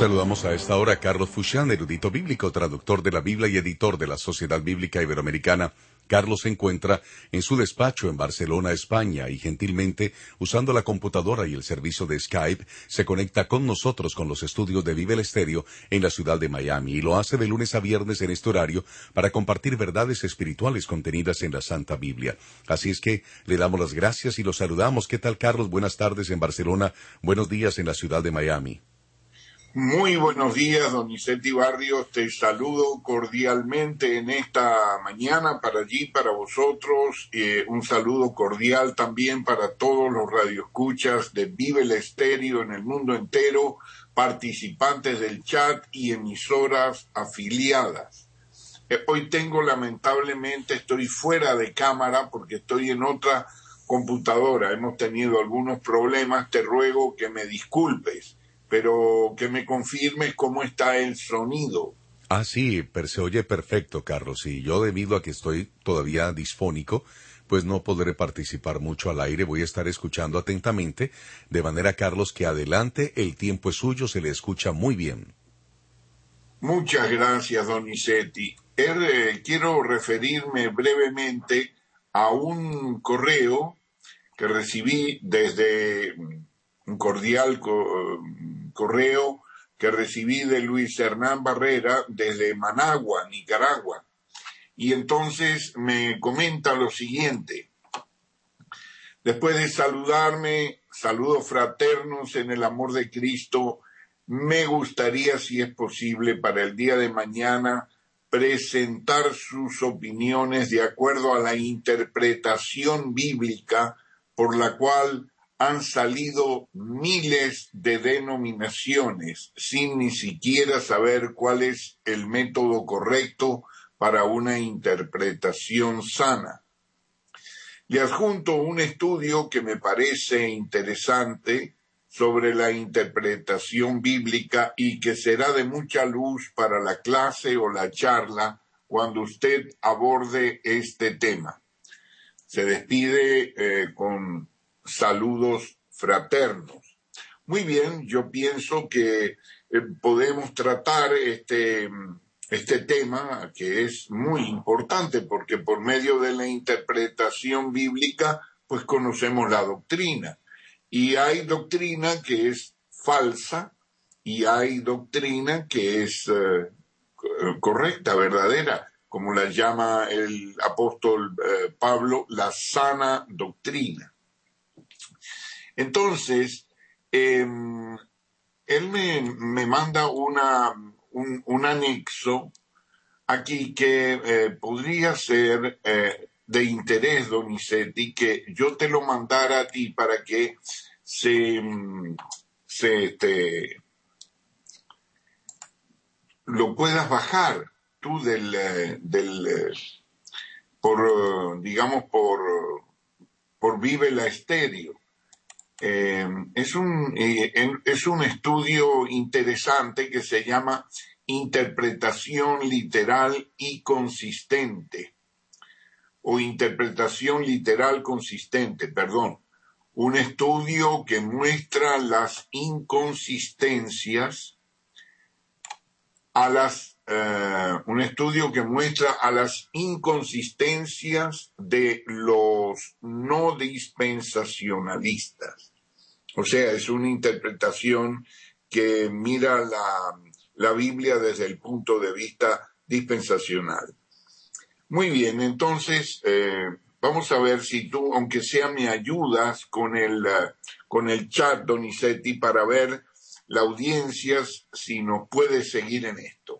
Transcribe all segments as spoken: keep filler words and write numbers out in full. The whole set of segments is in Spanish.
Saludamos a esta hora a Carlos Fuchán, erudito bíblico, traductor de la Biblia y editor de la Sociedad Bíblica Iberoamericana. Carlos se encuentra en su despacho en Barcelona, España, y gentilmente, usando la computadora y el servicio de Skype, se conecta con nosotros con los estudios de Vive el Estéreo en la ciudad de Miami, y lo hace de lunes a viernes en este horario para compartir verdades espirituales contenidas en la Santa Biblia. Así es que le damos las gracias y lo saludamos. ¿Qué tal, Carlos? Buenas tardes en Barcelona, buenos días en la ciudad de Miami. Muy buenos días, Donizetti Barrios, te saludo cordialmente en esta mañana para allí, para vosotros, eh, un saludo cordial también para todos los radioescuchas de Vive el Estéreo en el mundo entero, participantes del chat y emisoras afiliadas. Eh, hoy tengo, lamentablemente, estoy fuera de cámara porque estoy en otra computadora, hemos tenido algunos problemas, te ruego que me disculpes, pero que me confirmes cómo está el sonido. Ah, sí, pero se oye perfecto, Carlos, y yo debido a que estoy todavía disfónico, pues no podré participar mucho al aire, voy a estar escuchando atentamente, de manera, Carlos, que adelante, el tiempo es suyo, se le escucha muy bien. Muchas gracias, Donizetti. Eh, quiero referirme brevemente a un correo que recibí desde un cordial co- correo que recibí de Luis Hernán Barrera desde Managua, Nicaragua. Y entonces me comenta lo siguiente. Después de saludarme, saludos fraternos en el amor de Cristo, me gustaría, si es posible, para el día de mañana, presentar sus opiniones de acuerdo a la interpretación bíblica por la cual han salido miles de denominaciones sin ni siquiera saber cuál es el método correcto para una interpretación sana. Le adjunto un estudio que me parece interesante sobre la interpretación bíblica y que será de mucha luz para la clase o la charla cuando usted aborde este tema. Se despide eh, con saludos fraternos. Muy bien, yo pienso que eh, podemos tratar este, este tema que es muy importante porque por medio de la interpretación bíblica pues conocemos la doctrina. Y hay doctrina que es falsa y hay doctrina que es eh, correcta, verdadera, como la llama el apóstol eh, Pablo, la sana doctrina. Entonces, eh, él me, me manda una, un, un anexo aquí que eh, podría ser eh, de interés, Donizetti, que yo te lo mandara a ti para que se, se te, lo puedas bajar tú del, del por, digamos, por, por Vive la Estéreo. Eh, es, un, eh, es un estudio interesante que se llama Interpretación Literal y Consistente, o Interpretación Literal Consistente, perdón. Un estudio que muestra las inconsistencias a las Uh, un estudio que muestra a las inconsistencias de los no dispensacionalistas. O sea, es una interpretación que mira la, la Biblia desde el punto de vista dispensacional. Muy bien, entonces eh, vamos a ver si tú, aunque sea, me ayudas con el, uh, con el chat, Donizetti, para ver la audiencia si nos puede seguir en esto.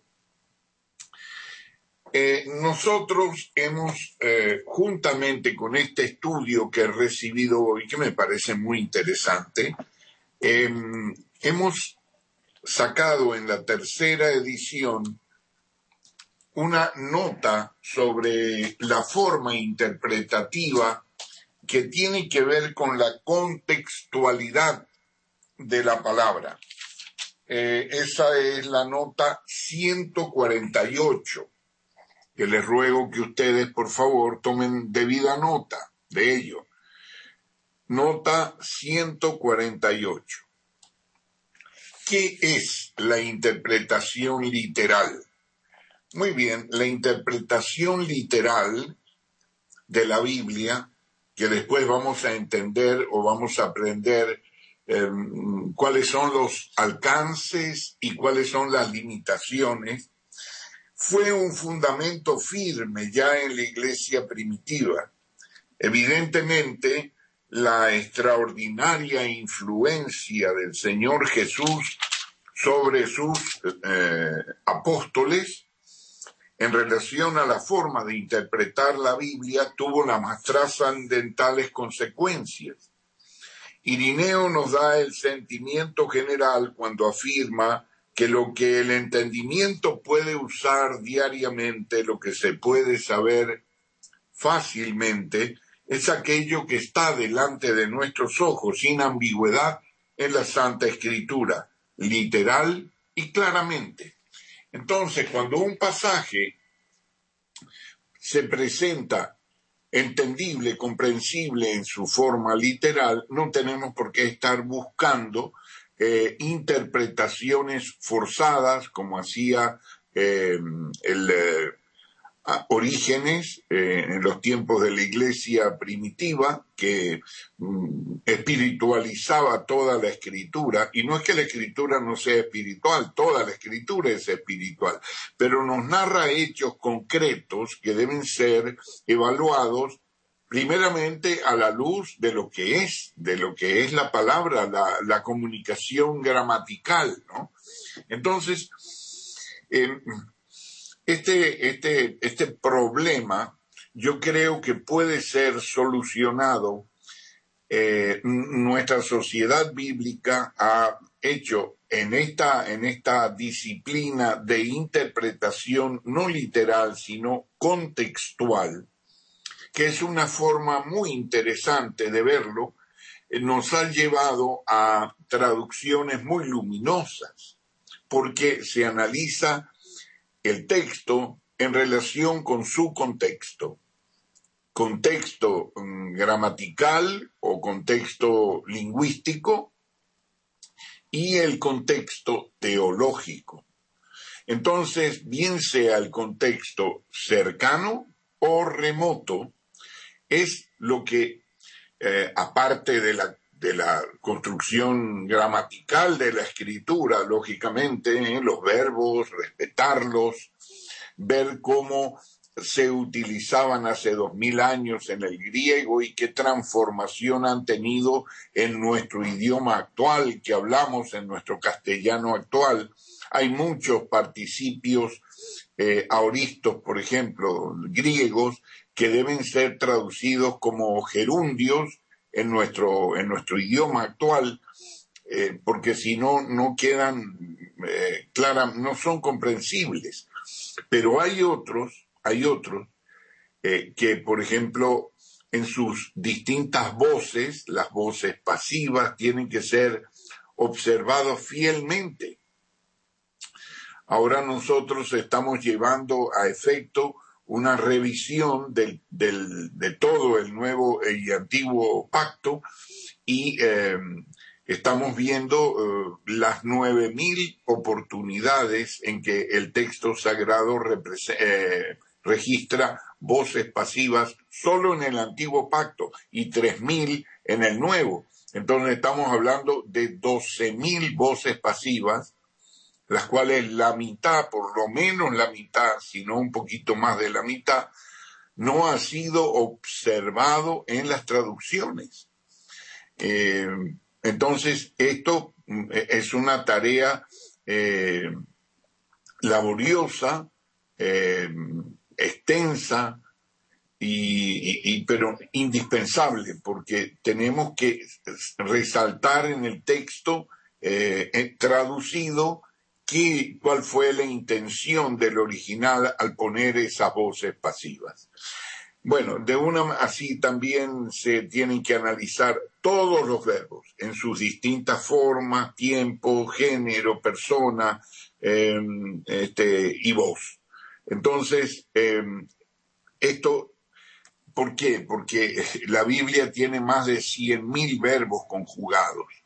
Eh, nosotros hemos, eh, juntamente con este estudio que he recibido hoy, que me parece muy interesante, eh, hemos sacado en la tercera edición una nota sobre la forma interpretativa que tiene que ver con la contextualidad de la palabra. Eh, esa es la nota ciento cuarenta y ocho. Que les ruego que ustedes, por favor, tomen debida nota de ello. Nota ciento cuarenta y ocho. ¿Qué es la interpretación literal? Muy bien, la interpretación literal de la Biblia, que después vamos a entender o vamos a aprender eh, cuáles son los alcances y cuáles son las limitaciones, fue un fundamento firme ya en la iglesia primitiva. Evidentemente, la extraordinaria influencia del Señor Jesús sobre sus eh, apóstoles en relación a la forma de interpretar la Biblia tuvo las más trascendentales consecuencias. Irineo nos da el sentimiento general cuando afirma que lo que el entendimiento puede usar diariamente, lo que se puede saber fácilmente, es aquello que está delante de nuestros ojos, sin ambigüedad, en la Santa Escritura, literal y claramente. Entonces, cuando un pasaje se presenta entendible, comprensible en su forma literal, no tenemos por qué estar buscando eh, interpretaciones forzadas, como hacía eh, el eh, Orígenes eh, en los tiempos de la iglesia primitiva, que mm, espiritualizaba toda la escritura, y no es que la escritura no sea espiritual, toda la escritura es espiritual, pero nos narra hechos concretos que deben ser evaluados primeramente a la luz de lo que es, de lo que es la palabra, la, la comunicación gramatical, ¿no? Entonces, eh, Este, este, este problema yo creo que puede ser solucionado. Eh, nuestra sociedad bíblica ha hecho en esta, en esta disciplina de interpretación no literal, sino contextual, que es una forma muy interesante de verlo, eh, nos ha llevado a traducciones muy luminosas, porque se analiza el texto en relación con su contexto, contexto um, gramatical o contexto lingüístico y el contexto teológico. Entonces, bien sea el contexto cercano o remoto, es lo que, eh, aparte de la de la construcción gramatical de la escritura, lógicamente, ¿eh? Los verbos, respetarlos, ver cómo se utilizaban hace dos mil años en el griego y qué transformación han tenido en nuestro idioma actual, que hablamos en nuestro castellano actual. Hay muchos participios eh, aoristos, por ejemplo, griegos, que deben ser traducidos como gerundios en nuestro, en nuestro idioma actual, eh, porque si no, no quedan eh, claras, no son comprensibles. Pero hay otros, hay otros eh, que, por ejemplo, en sus distintas voces, las voces pasivas tienen que ser observados fielmente. Ahora nosotros estamos llevando a efecto una revisión del, del, de todo el nuevo y antiguo pacto y eh, estamos viendo eh, las nueve mil oportunidades en que el texto sagrado eh, registra voces pasivas solo en el antiguo pacto y tres mil en el nuevo. Entonces estamos hablando de doce mil voces pasivas, las cuales la mitad, por lo menos la mitad, si no un poquito más de la mitad, no ha sido observado en las traducciones. Eh, entonces, esto es una tarea eh, laboriosa, eh, extensa, y, y, y, pero indispensable, porque tenemos que resaltar en el texto eh, traducido ¿Qué, ¿Cuál fue la intención del original al poner esas voces pasivas? Bueno, de una así también se tienen que analizar todos los verbos en sus distintas formas, tiempo, género, persona eh, este, y voz. Entonces, eh, esto, ¿por qué? Porque la Biblia tiene más de cien mil verbos conjugados.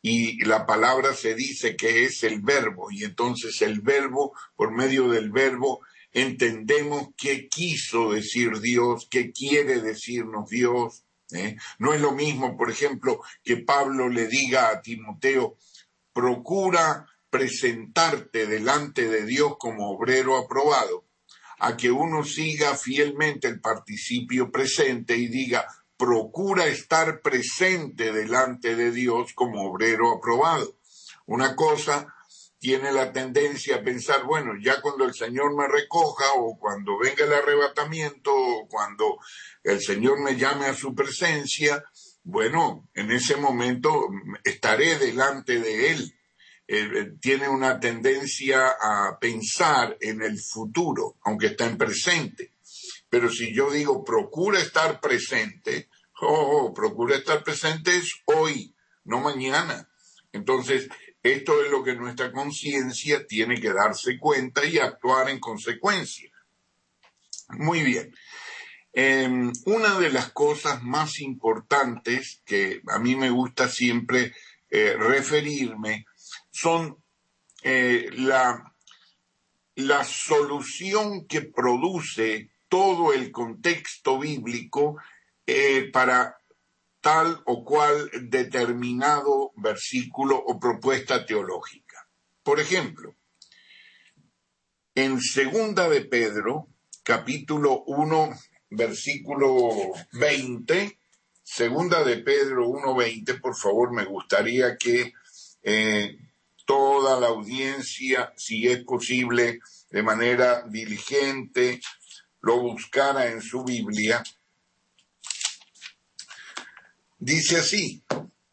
y la palabra se dice que es el verbo, y entonces el verbo, por medio del verbo, entendemos qué quiso decir Dios, qué quiere decirnos Dios. ¿eh? No es lo mismo, por ejemplo, que Pablo le diga a Timoteo, procura presentarte delante de Dios como obrero aprobado, a que uno siga fielmente el participio presente y diga, procura estar presente delante de Dios como obrero aprobado. Una cosa tiene la tendencia a pensar, bueno, ya cuando el Señor me recoja o cuando venga el arrebatamiento o cuando el Señor me llame a su presencia, bueno, en ese momento estaré delante de Él. Eh, tiene una tendencia a pensar en el futuro, aunque está en presente. Pero si yo digo, procura estar presente, oh, oh, procura estar presente es hoy, no mañana. Entonces, esto es lo que nuestra conciencia tiene que darse cuenta y actuar en consecuencia. Muy bien. Eh, una de las cosas más importantes que a mí me gusta siempre eh, referirme son eh, la, la solución que produce todo el contexto bíblico eh, para tal o cual determinado versículo o propuesta teológica. Por ejemplo, en Segunda de Pedro, capítulo uno, versículo veinte, Segunda de Pedro uno veinte, por favor, me gustaría que eh, toda la audiencia, si es posible, de manera diligente, lo buscara en su Biblia. Dice así,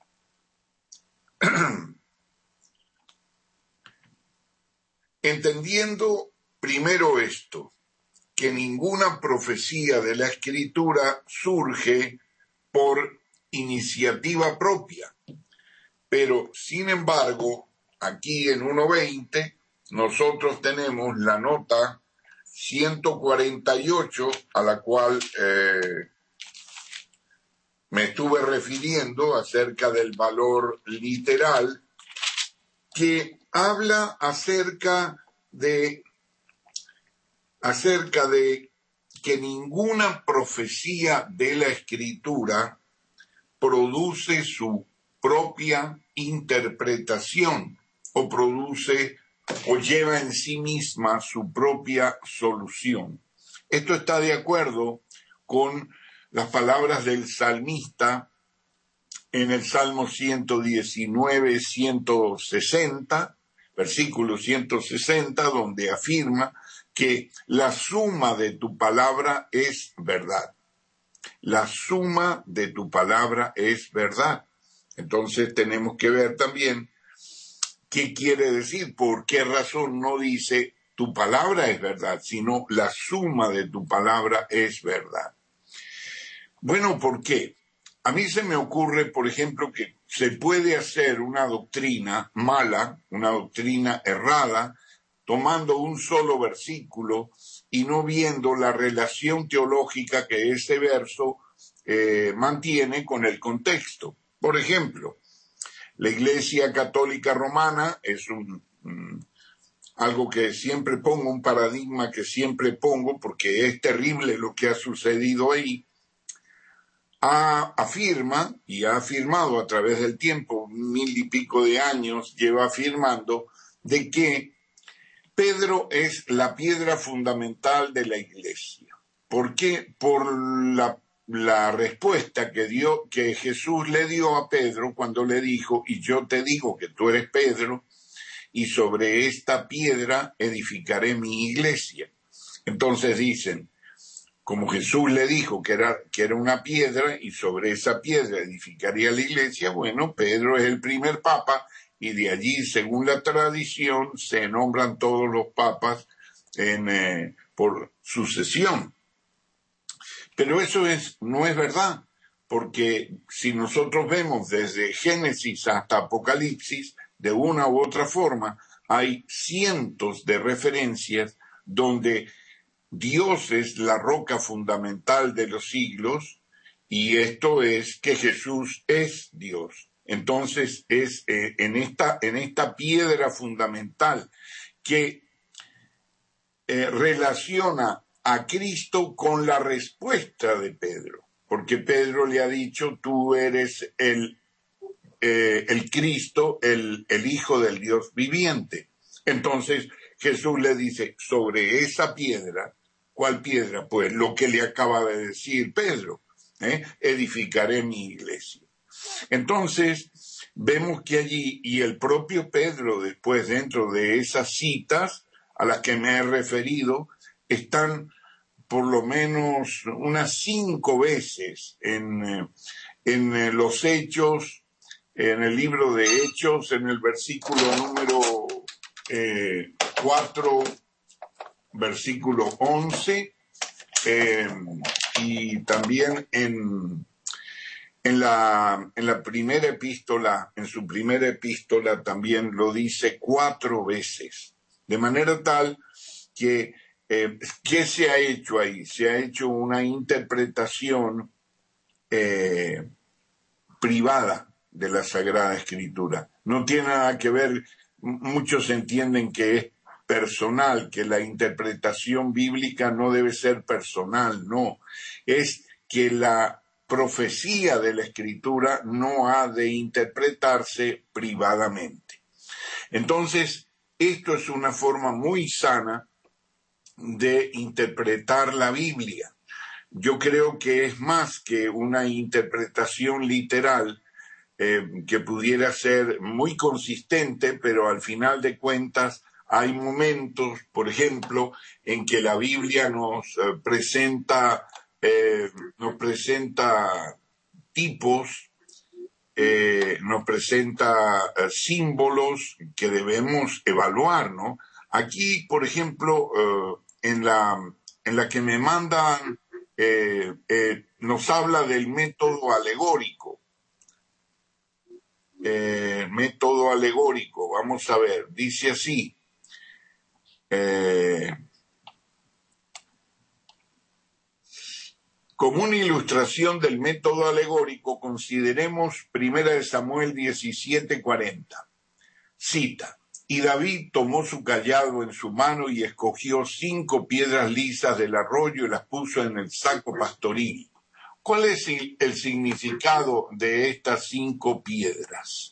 entendiendo primero esto, que ninguna profecía de la Escritura surge por iniciativa propia, pero sin embargo, aquí en uno veinte, nosotros tenemos la nota ciento cuarenta y ocho a la cual eh, me estuve refiriendo acerca del valor literal, que habla acerca de, acerca de que ninguna profecía de la Escritura produce su propia interpretación o produce o lleva en sí misma su propia solución. Esto está de acuerdo con las palabras del salmista en el Salmo ciento diecinueve, ciento sesenta, versículo ciento sesenta, donde afirma que la suma de tu palabra es verdad. La suma de tu palabra es verdad. Entonces tenemos que ver también qué quiere decir, por qué razón no dice tu palabra es verdad, sino la suma de tu palabra es verdad. Bueno, ¿por qué? A mí se me ocurre, por ejemplo, que se puede hacer una doctrina mala, una doctrina errada, tomando un solo versículo y no viendo la relación teológica que ese verso eh, mantiene con el contexto. Por ejemplo, la Iglesia Católica Romana es un, um, algo que siempre pongo, un paradigma que siempre pongo, porque es terrible lo que ha sucedido ahí. Ha, afirma, y ha afirmado a través del tiempo, mil y pico de años, lleva afirmando de que Pedro es la piedra fundamental de la Iglesia. ¿Por qué? Por la, la respuesta que dio, que Jesús le dio a Pedro cuando le dijo, y yo te digo que tú eres Pedro, y sobre esta piedra edificaré mi iglesia. Entonces dicen, como Jesús le dijo que era, que era una piedra y sobre esa piedra edificaría la iglesia, bueno, Pedro es el primer papa y de allí, según la tradición, se nombran todos los papas en, eh, por sucesión. Pero eso es, no es verdad, porque si nosotros vemos desde Génesis hasta Apocalipsis, de una u otra forma, hay cientos de referencias donde Dios es la roca fundamental de los siglos, y esto es que Jesús es Dios. Entonces es eh, en, esta, en esta piedra fundamental que eh, relaciona a Cristo con la respuesta de Pedro, porque Pedro le ha dicho, tú eres el, eh, el Cristo, el, el Hijo del Dios viviente. Entonces Jesús le dice, sobre esa piedra, ¿cuál piedra? Pues lo que le acaba de decir Pedro, ¿eh? edificaré mi iglesia. Entonces vemos que allí, y el propio Pedro después dentro de esas citas a las que me he referido, están por lo menos unas cinco veces en, en los Hechos, en el libro de Hechos, en el versículo número eh, cuatro, versículo once, eh, y también en, en, la, en la primera epístola, en su primera epístola también lo dice cuatro veces, de manera tal que Eh, ¿qué se ha hecho ahí? Se ha hecho una interpretación eh, privada de la Sagrada Escritura. No tiene nada que ver, muchos entienden que es personal, que la interpretación bíblica no debe ser personal, no. Es que la profecía de la Escritura no ha de interpretarse privadamente. Entonces, esto es una forma muy sana de interpretar la Biblia. Yo creo que es más que una interpretación literal eh, que pudiera ser muy consistente, pero al final de cuentas hay momentos, por ejemplo, en que la Biblia nos eh, presenta, eh, nos presenta tipos, eh, nos presenta eh, símbolos que debemos evaluar, ¿no? Aquí, por ejemplo, eh, en la, en la que me mandan, eh, eh, nos habla del método alegórico. Eh, método alegórico, vamos a ver, dice así. Eh, como una ilustración del método alegórico, consideremos primera de Samuel diecisiete cuarenta. Cita. Y David tomó su cayado en su mano y escogió cinco piedras lisas del arroyo y las puso en el saco pastoril. ¿Cuál es el, el significado de estas cinco piedras?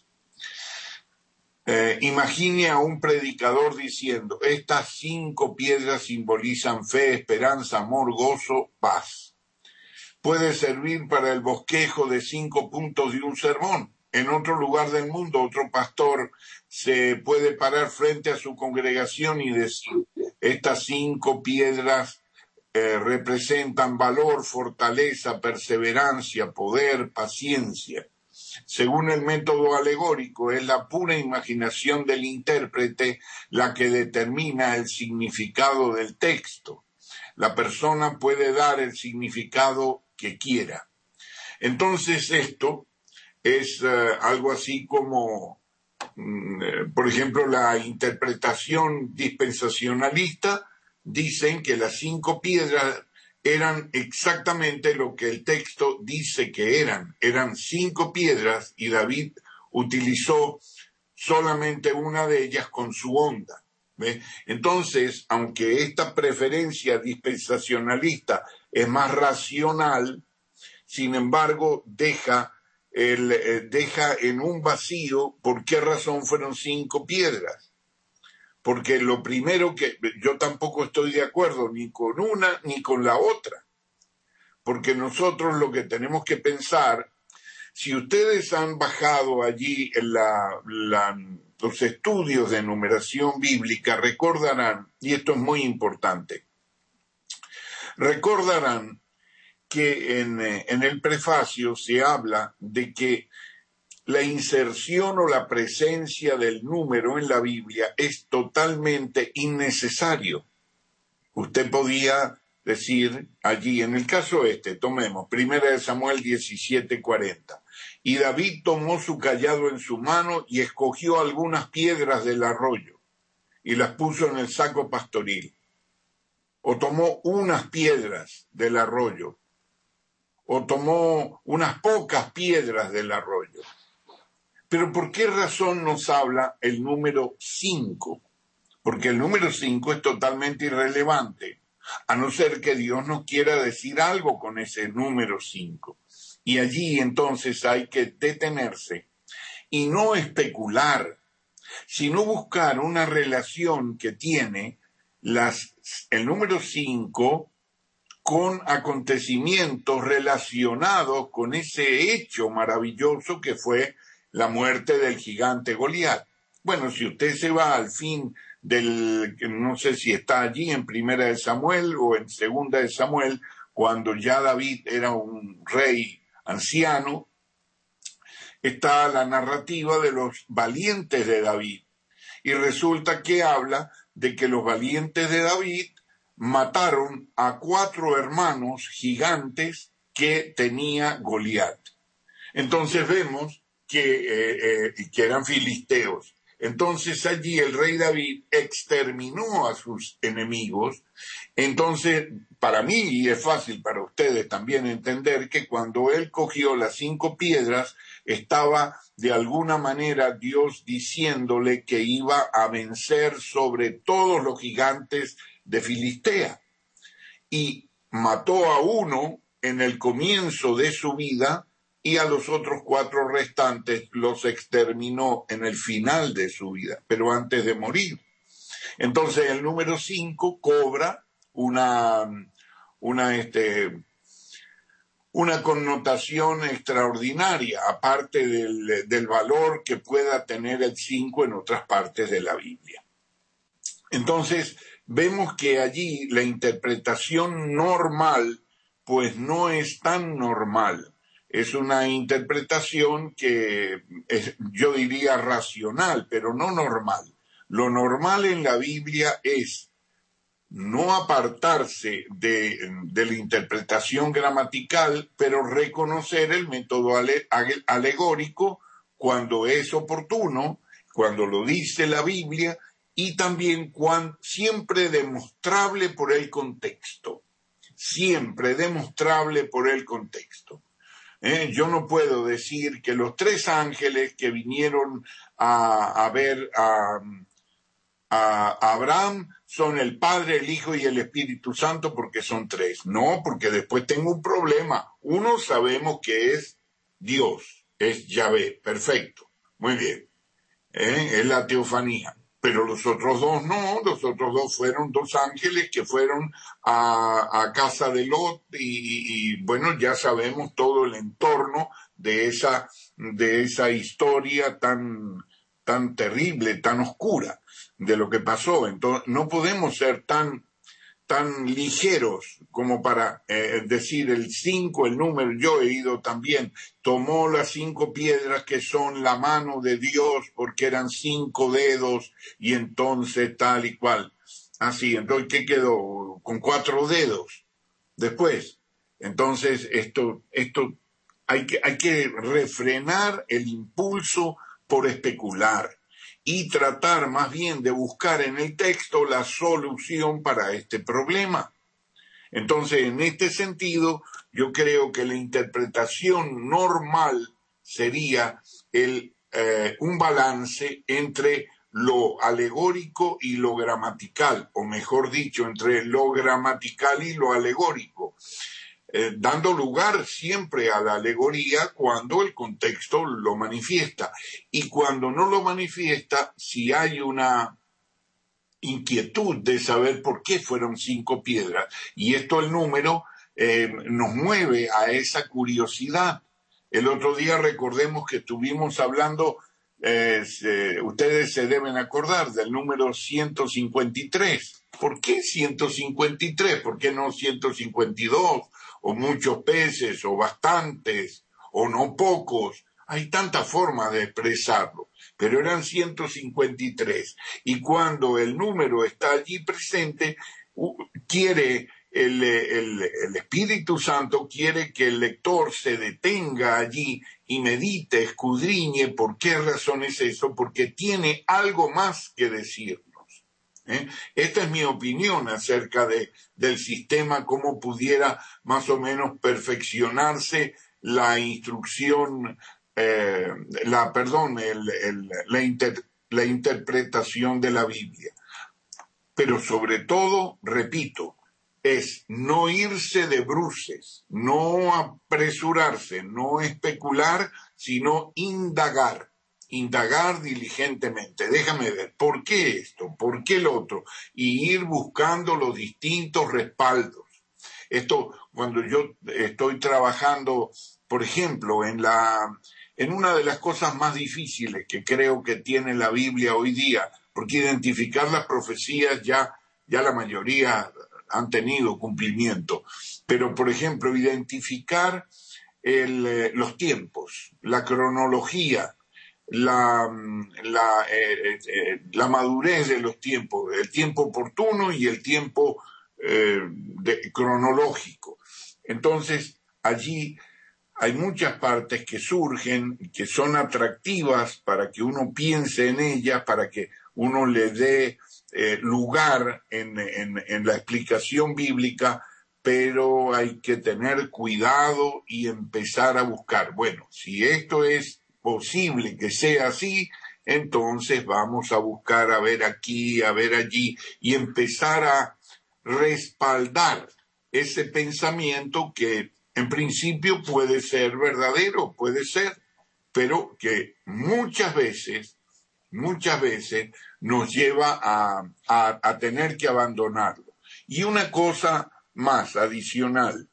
Eh, imagine a un predicador diciendo, estas cinco piedras simbolizan fe, esperanza, amor, gozo, paz. Puede servir para el bosquejo de cinco puntos de un sermón. En otro lugar del mundo, otro pastor se puede parar frente a su congregación y decir, estas cinco piedras eh, representan valor, fortaleza, perseverancia, poder, paciencia. Según el método alegórico, es la pura imaginación del intérprete la que determina el significado del texto. La persona puede dar el significado que quiera. Entonces esto es uh, algo así como, mm, por ejemplo, la interpretación dispensacionalista, dicen que las cinco piedras eran exactamente lo que el texto dice que eran. Eran cinco piedras y David utilizó solamente una de ellas con su onda. ¿Ve? Entonces, aunque esta preferencia dispensacionalista es más racional, sin embargo, deja, el, eh, deja en un vacío por qué razón fueron cinco piedras. Porque lo primero que yo tampoco estoy de acuerdo ni con una ni con la otra. Porque nosotros lo que tenemos que pensar, si ustedes han bajado allí en la, la, los estudios de numeración bíblica, recordarán, y esto es muy importante, recordarán que en, en el prefacio se habla de que la inserción o la presencia del número en la Biblia es totalmente innecesario. Usted podía decir allí, en el caso este, tomemos, primera de Samuel diecisiete cuarenta, y David tomó su cayado en su mano y escogió algunas piedras del arroyo y las puso en el saco pastoril. O tomó unas piedras del arroyo, o tomó unas pocas piedras del arroyo. Pero ¿por qué razón nos habla el número cinco? Porque el número cinco es totalmente irrelevante, a no ser que Dios nos quiera decir algo con ese número cinco. Y allí entonces hay que detenerse y no especular, sino buscar una relación que tiene las, el número cinco con acontecimientos relacionados con ese hecho maravilloso que fue la muerte del gigante Goliat. Bueno, si usted se va al fin del, no sé si está allí en Primera de Samuel o en Segunda de Samuel, cuando ya David era un rey anciano, está la narrativa de los valientes de David. Y resulta que habla de que los valientes de David mataron a cuatro hermanos gigantes que tenía Goliat. Entonces vemos que, eh, eh, que eran filisteos. Entonces allí el rey David exterminó a sus enemigos. Entonces, para mí, y es fácil para ustedes también entender, que cuando él cogió las cinco piedras, estaba de alguna manera Dios diciéndole que iba a vencer sobre todos los gigantes de Filistea. Y mató a uno en el comienzo de su vida, y a los otros cuatro restantes los exterminó en el final de su vida, pero antes de morir. Entonces el número cinco cobra una, una, este, una connotación extraordinaria, aparte del, del valor que pueda tener el cinco en otras partes de la Biblia. Entonces vemos que allí la interpretación normal, pues no es tan normal. Es una interpretación que es, yo diría, racional, pero no normal. Lo normal en la Biblia es no apartarse de, de la interpretación gramatical, pero reconocer el método ale, alegórico cuando es oportuno, cuando lo dice la Biblia, y también cuando, siempre demostrable por el contexto. Siempre demostrable por el contexto. Eh, yo no puedo decir que los tres ángeles que vinieron a, a ver a, a Abraham son el Padre, el Hijo y el Espíritu Santo porque son tres. No, porque después tengo un problema. Uno sabemos que es Dios, es Yahvé, perfecto, muy bien, eh, es la teofanía. Pero los otros dos no, los otros dos fueron dos ángeles que fueron a, a casa de Lot y, y bueno, ya sabemos todo el entorno de esa, de esa historia tan, tan terrible, tan oscura de lo que pasó. Entonces, no podemos ser tan, tan ligeros como para eh, decir el cinco, el número. Yo he ido también, tomó las cinco piedras que son la mano de Dios porque eran cinco dedos y entonces tal y cual. Así, entonces, ¿qué quedó? Con cuatro dedos después. Entonces, esto, esto hay que, hay que refrenar el impulso por especular y tratar más bien de buscar en el texto la solución para este problema. Entonces, en este sentido, yo creo que la interpretación normal sería el, eh, un balance entre lo alegórico y lo gramatical, o mejor dicho, entre lo gramatical y lo alegórico. Eh, dando lugar siempre a la alegoría cuando el contexto lo manifiesta. Y cuando no lo manifiesta, si hay una inquietud de saber por qué fueron cinco piedras, y esto el número eh, nos mueve a esa curiosidad. El otro día recordemos que estuvimos hablando, eh, se, ustedes se deben acordar del número ciento cincuenta y tres. ¿Por qué ciento cincuenta y tres? ¿Por qué no ciento cincuenta y dos? O muchos peces, o bastantes, o no pocos. Hay tantas formas de expresarlo, pero eran ciento cincuenta y tres. Y cuando el número está allí presente, uh, quiere el, el, el Espíritu Santo, quiere que el lector se detenga allí y medite, escudriñe por qué razón es eso, porque tiene algo más que decir. ¿Eh? Esta es mi opinión acerca de, del sistema, cómo pudiera más o menos perfeccionarse la instrucción eh, la, perdón, el, el, la, inter, la interpretación de la Biblia. Pero sobre todo, repito, es no irse de bruces, no apresurarse, no especular, sino indagar, indagar diligentemente. Déjame ver, ¿por qué esto? ¿Por qué el otro? Y ir buscando los distintos respaldos. Esto, cuando yo estoy trabajando, por ejemplo, en la, en una de las cosas más difíciles que creo que tiene la Biblia hoy día, porque identificar las profecías ya, ya la mayoría han tenido cumplimiento, pero por ejemplo, identificar el, los tiempos, la cronología, la, la, eh, eh, la madurez de los tiempos, el tiempo oportuno y el tiempo eh, de, cronológico. Entonces, allí hay muchas partes que surgen, que son atractivas para que uno piense en ellas, para que uno le dé eh, lugar en, en, en la explicación bíblica, pero hay que tener cuidado y empezar a buscar. Bueno, si esto es posible que sea así, entonces vamos a buscar a ver aquí, a ver allí, y empezar a respaldar ese pensamiento que en principio puede ser verdadero, puede ser, pero que muchas veces, muchas veces nos lleva a, a, a tener que abandonarlo. Y una cosa más adicional,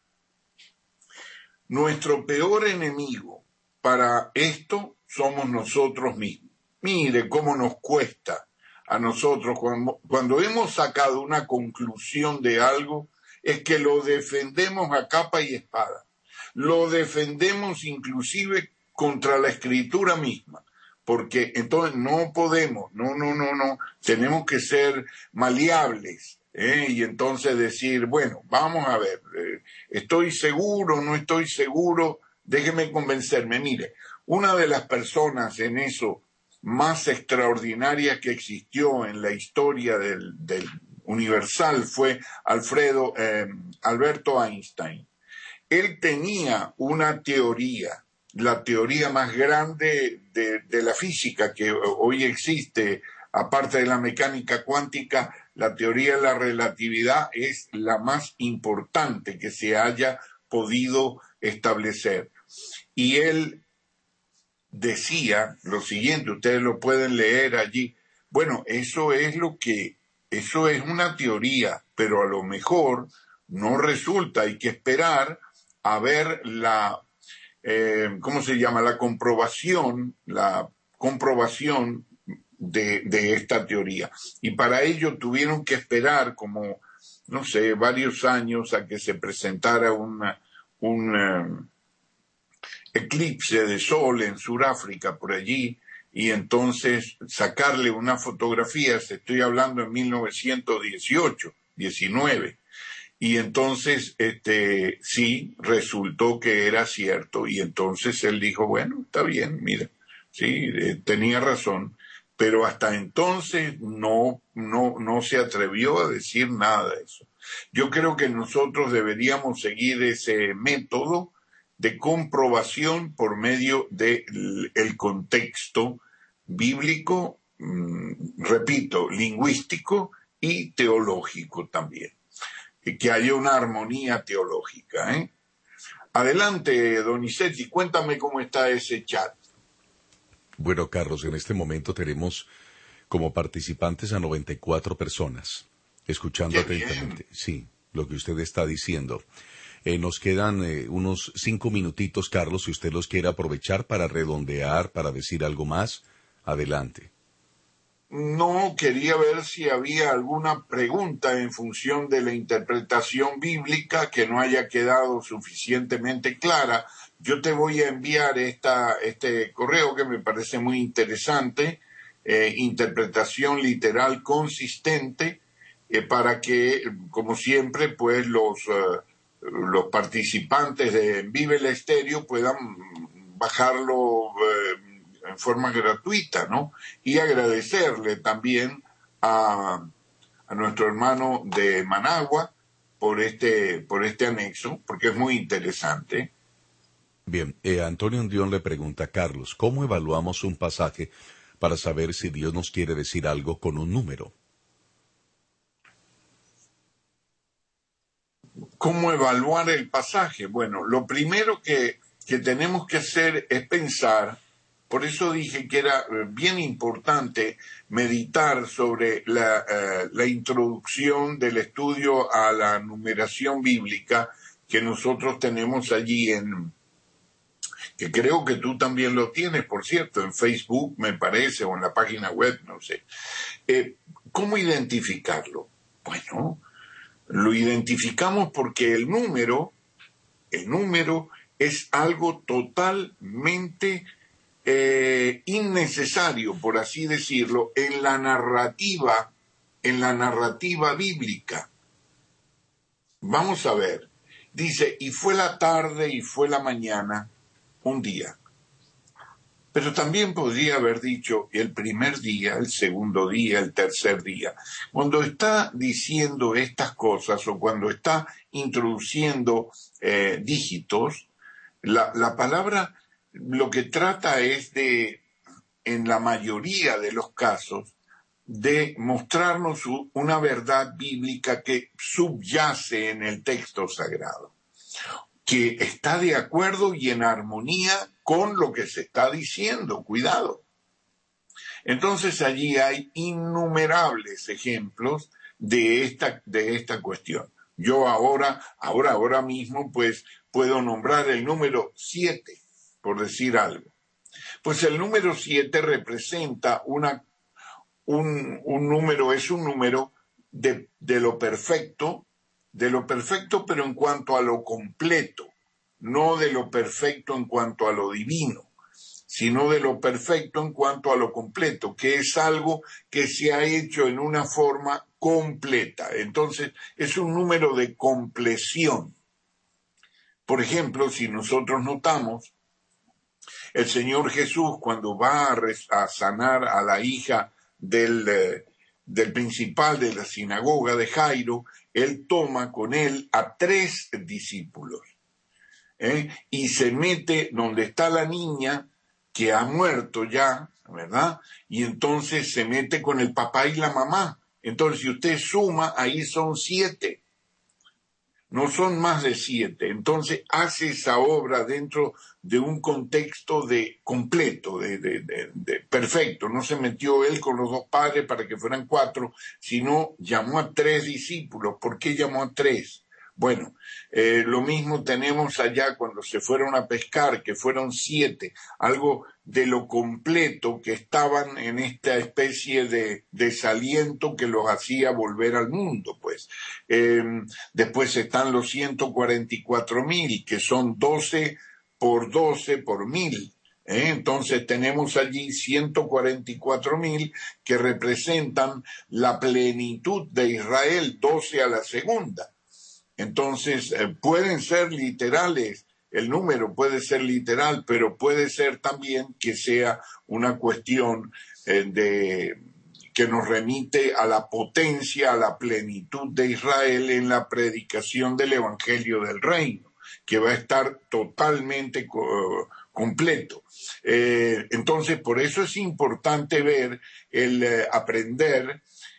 nuestro peor enemigo para esto somos nosotros mismos. Mire cómo nos cuesta a nosotros cuando, cuando hemos sacado una conclusión de algo, es que lo defendemos a capa y espada. Lo defendemos inclusive contra la escritura misma, porque entonces no podemos, no, no, no, no, tenemos que ser maleables, ¿eh? Y entonces decir, bueno, vamos a ver, eh, estoy seguro, no estoy seguro, déjeme convencerme. Mire, una de las personas en eso más extraordinarias que existió en la historia del, del Universal fue Alfredo, eh, Alberto Einstein. Él tenía una teoría, la teoría más grande de, de la física que hoy existe, aparte de la mecánica cuántica, la teoría de la relatividad es la más importante que se haya podido establecer. Y él decía lo siguiente, ustedes lo pueden leer allí. Bueno, eso es lo que, eso es una teoría, pero a lo mejor no resulta, hay que esperar a ver la, eh, ¿cómo se llama? La comprobación, la comprobación de, de esta teoría. Y para ello tuvieron que esperar como, no sé, varios años a que se presentara una, un um, eclipse de sol en Sudáfrica, por allí, y entonces sacarle unas fotografías, estoy hablando en mil novecientos dieciocho, diecinueve, y entonces este sí resultó que era cierto, y entonces él dijo, bueno, está bien, mira, sí, eh, tenía razón, pero hasta entonces no, no, no se atrevió a decir nada de eso. Yo creo que nosotros deberíamos seguir ese método de comprobación por medio del el contexto bíblico, mmm, repito, lingüístico y teológico también, y que haya una armonía teológica, ¿eh? Adelante, Donizetti, cuéntame cómo está ese chat. Bueno, Carlos, en este momento tenemos como participantes a noventa y cuatro personas, escuchando atentamente, sí, lo que usted está diciendo. Eh, nos quedan eh, unos cinco minutitos, Carlos, si usted los quiere aprovechar para redondear, para decir algo más, adelante. No, quería ver si había alguna pregunta en función de la interpretación bíblica que no haya quedado suficientemente clara. Yo te voy a enviar esta, este correo que me parece muy interesante, eh, interpretación literal consistente, eh, para que, como siempre, pues los... Uh, los participantes de Vive el Estéreo puedan bajarlo eh, en forma gratuita, ¿no? Y agradecerle también a, a nuestro hermano de Managua por este, por este anexo, porque es muy interesante. Bien, eh, Antonio Andión le pregunta a Carlos, ¿cómo evaluamos un pasaje para saber si Dios nos quiere decir algo con un número? ¿Cómo evaluar el pasaje? Bueno, lo primero que, que tenemos que hacer es pensar, por eso dije que era bien importante meditar sobre la, uh, la introducción del estudio a la numeración bíblica que nosotros tenemos allí en, que creo que tú también lo tienes, por cierto, en Facebook me parece, o en la página web, no sé. Eh, ¿Cómo identificarlo? Bueno, lo identificamos porque el número, el número es algo totalmente eh, innecesario, por así decirlo, en la narrativa, en la narrativa bíblica. Vamos a ver, dice, y fue la tarde y fue la mañana, un día. Pero también podría haber dicho el primer día, el segundo día, el tercer día. Cuando está diciendo estas cosas o cuando está introduciendo eh, dígitos, la, la palabra lo que trata es de, en la mayoría de los casos, de mostrarnos una verdad bíblica que subyace en el texto sagrado, que está de acuerdo y en armonía con lo que se está diciendo, cuidado. Entonces allí hay innumerables ejemplos de esta, de esta cuestión. Yo ahora, ahora, ahora mismo, pues, puedo nombrar el número siete, por decir algo. Pues el número siete representa una, un, un número, es un número de, de lo perfecto, de lo perfecto, pero en cuanto a lo completo. No de lo perfecto en cuanto a lo divino, sino de lo perfecto en cuanto a lo completo, que es algo que se ha hecho en una forma completa. Entonces, es un número de compleción. Por ejemplo, si nosotros notamos, el Señor Jesús, cuando va a, a sanar a la hija del, eh, del principal de la sinagoga de Jairo, él toma con él a tres discípulos. ¿Eh? Y se mete donde está la niña que ha muerto ya, ¿verdad? Y entonces se mete con el papá y la mamá. Entonces, si usted suma, ahí son siete. No son más de siete. Entonces, hace esa obra dentro de un contexto de completo, de, de, de, de perfecto. No se metió él con los dos padres para que fueran cuatro, sino llamó a tres discípulos. ¿Por qué llamó a tres? Bueno, eh, lo mismo tenemos allá cuando se fueron a pescar, que fueron siete, algo de lo completo que estaban en esta especie de desaliento que los hacía volver al mundo, pues. Eh, después están los ciento cuarenta y cuatro mil, que son doce por doce por mil. ¿Eh? Entonces tenemos allí ciento cuarenta y cuatro mil que representan la plenitud de Israel, doce a la segunda. Entonces, eh, pueden ser literales, el número puede ser literal, pero puede ser también que sea una cuestión eh, de, que nos remite a la potencia, a la plenitud de Israel en la predicación del Evangelio del Reino, que va a estar totalmente co- completo. Eh, entonces, por eso es importante ver, el eh, aprender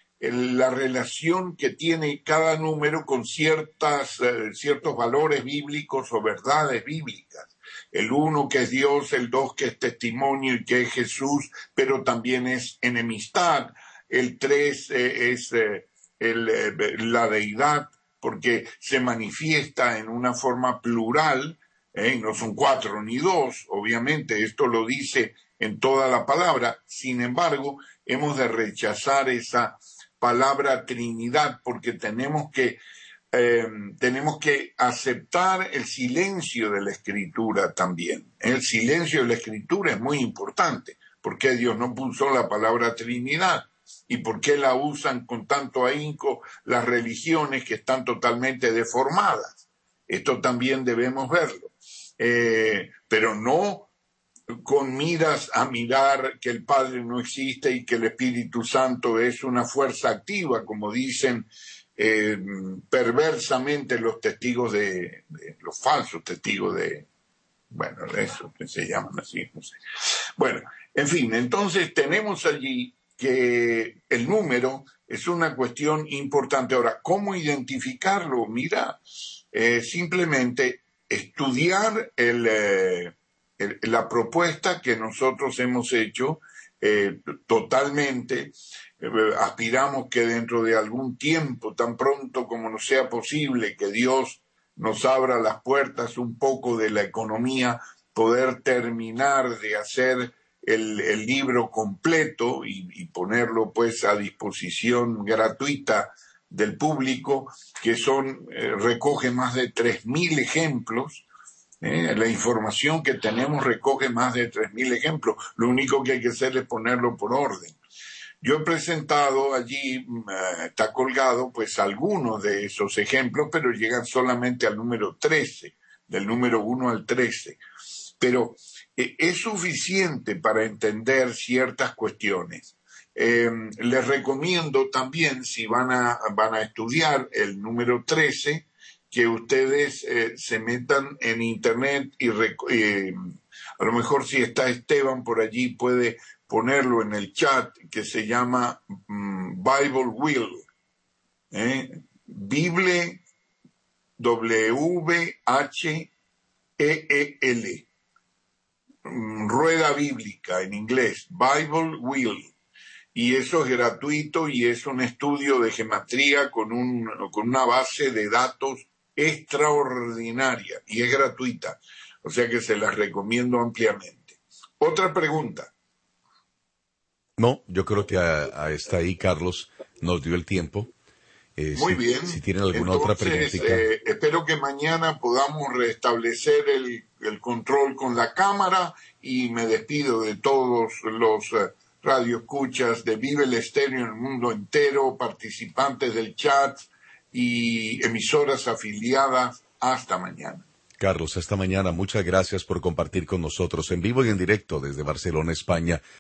la relación que tiene cada número con ciertas, eh, ciertos valores bíblicos o verdades bíblicas. El uno que es Dios, el dos que es testimonio y que es Jesús, pero también es enemistad. El tres eh, es eh, el, eh, la deidad, porque se manifiesta en una forma plural, eh, no son cuatro ni dos, obviamente, esto lo dice en toda la palabra. Sin embargo, hemos de rechazar esa palabra Trinidad, porque tenemos que, eh, tenemos que aceptar el silencio de la Escritura también. El silencio de la Escritura es muy importante. ¿Por qué Dios no puso la palabra Trinidad? ¿Y por qué la usan con tanto ahínco las religiones que están totalmente deformadas? Esto también debemos verlo. Eh, pero no con miras a mirar que el Padre no existe y que el Espíritu Santo es una fuerza activa, como dicen eh, perversamente los testigos de, de, los falsos testigos de, bueno, eso que se llaman así, no sé. Bueno, en fin, entonces tenemos allí que el número es una cuestión importante. Ahora, ¿cómo identificarlo? Mira, eh, simplemente estudiar el, eh, el, la propuesta que nosotros hemos hecho eh, totalmente. Eh, aspiramos que dentro de algún tiempo, tan pronto como nos sea posible, que Dios nos abra las puertas un poco de la economía, poder terminar de hacer el, el libro completo y, y ponerlo pues a disposición gratuita del público, que son eh, recoge más de tres mil ejemplos. Eh, la información que tenemos recoge más de tres mil ejemplos. Lo único que hay que hacer es ponerlo por orden. Yo he presentado allí, uh, está colgado, pues algunos de esos ejemplos, pero llegan solamente al número trece, del número uno al trece. Pero eh, es suficiente para entender ciertas cuestiones. Eh, les recomiendo también, si van a, van a estudiar el número trece, que ustedes eh, se metan en internet y eh, a lo mejor si está Esteban por allí puede ponerlo en el chat, que se llama um, Bible Wheel, ¿eh? Bible, W H E E L, um, rueda bíblica en inglés, Bible Wheel, y eso es gratuito y es un estudio de gematría con, un, con una base de datos extraordinaria y es gratuita, o sea que se las recomiendo ampliamente. Otra pregunta. No, yo creo que a, a está ahí, Carlos, nos dio el tiempo. Eh, Muy si, bien. Si tienen alguna Entonces, otra preguntita. Eh, espero que mañana podamos restablecer el, el control con la cámara y me despido de todos los uh, radioescuchas de Vive el Estéreo en el mundo entero, participantes del chat y emisoras afiliadas. Hasta mañana. Carlos, hasta mañana. Muchas gracias por compartir con nosotros en vivo y en directo desde Barcelona, España.